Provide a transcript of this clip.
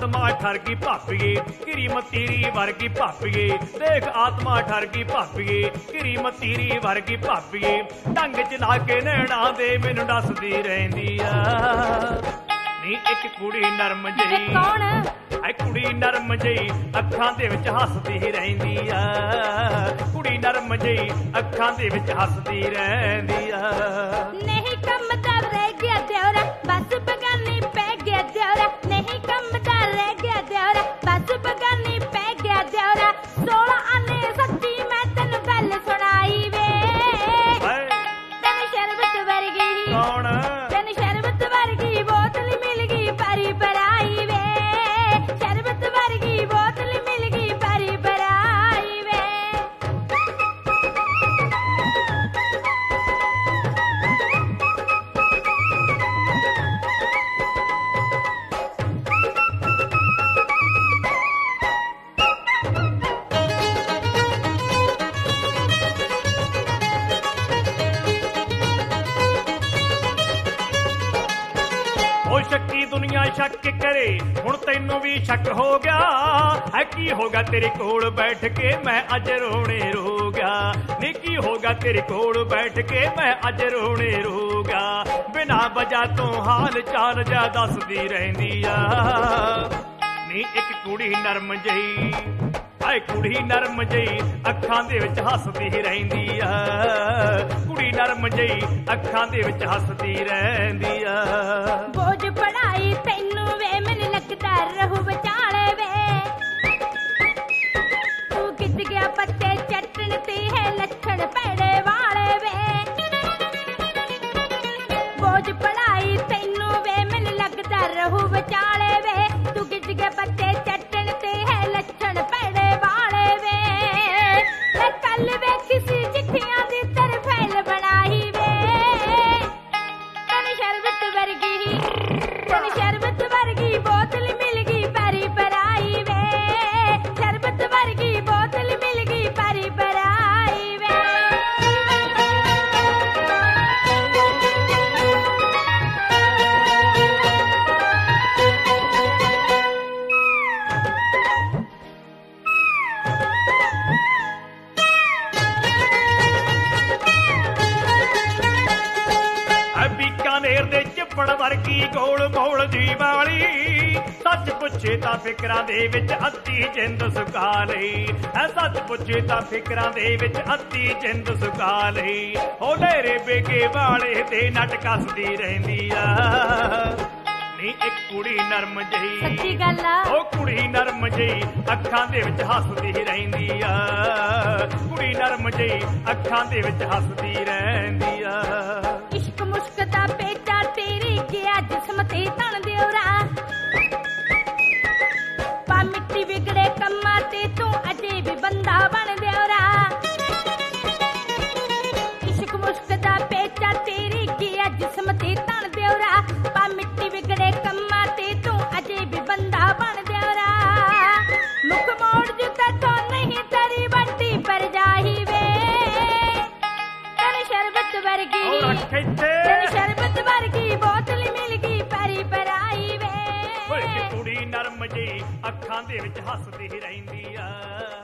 आत्मा ठरगी भापीए घिरी मतीरी वर्गी भापीए देख आत्मा ठरगी भापीए घिरी मतीरी वर्गी भापीए ढंग च ला के नैना दे मैनू दसदी रहिंदी आ नी एक कुड़ी नरम जही ऐ कुड़ी नरम जही अखां दे विच हसदी रहिंदी आ कुड़ी नरम जही अखां दे विच हसदी रहिंदी आ नहीं कमदा रह गया देवरा बस बगानी पै गया देवरा नहीं कमदा रह गया देवरा बस बगानी पै गया देवरा 16 आने सच्ची मैं तेन गल सुनाई वे तेन शरबत वर्गी कौन तेन शरबत वर्गी बोतल मिल गई परी पराई वे शरबत वर्गी बोतल मिल गई परी पराई वे ओ शक्की दुनिया शक करे हुण तैनू भी शक हो गया है की होगा तेरे कोल बैठ के मैं अज रोने रो गया नी की होगा तेरे कोल बैठ के मैं अज रोने रो गया बिना वजह तो हाल चाल जा दसदी रहिंदी आ नी एक कुड़ी नरम जही आए कुड़ी नरम जही अखां दे विच हसदी रहिंदी आ कुड़ी नरम जही अखां दे विच हसदी रहिंदी आ बोझ पढ़ाई तैनू वे मैनू लगदा रहू विचाले वे तू कित गया पत्ते चटन ते है लक्षण पैड़े वाले वे बोझ पढ़ाई तैनू वे मैनू लगदा रहू विचाले वे तू कित गया पत्ते चटन ते है लक्षण पैड़े वाले वे मैं कल वे किसी चिट्ठियां दी तरफैल बनाई वे तन शरबत वर्गी तन शरबत वर्गी बोतल मिल गई परी पराई वे शरबत वर्गी बोतल मिल गई परी पराई वे बीकानेर दे चिपड़ वर्गी गोल मोल दी वाली सच पुछे तां फिकरां दे विच अद्धी जिंद सुका लई सच पुछे तां फिकरां दे विच अद्धी जिंद सुका लई ओ लेरे बेगे वाले ते नट कसदी रहिंदी आ नी एक कुड़ी नरम जही सच्ची गल आ ओ कुड़ी नरम जही अखां दे विच हसदी रहिंदी आ कुड़ी नरम जही अखां दे विच हसदी रहिंदी आ इश्क मुश्क दा पेचा तेरी गया जिस्म ते तन देवरा पा मिट्टी बिगड़े कम्मा ते तू अजे भी बंदा बन देवरा इश्क मुश्क दा पेचा तेरी गया जिस्म ते तन देवरा पा मिट्टी बिगड़े कम्मा ते तू अजे भी बंदा बन देवरा मुख मोड़ जुता तो नहीं तेरी बट्टी पर जाही वे तन शरबत वर्गी तन शरबत वर्गी बोतल मिल गई परी पराई वे कुड़ी नरम जी अखां दे विच हसदी रहिंदी आ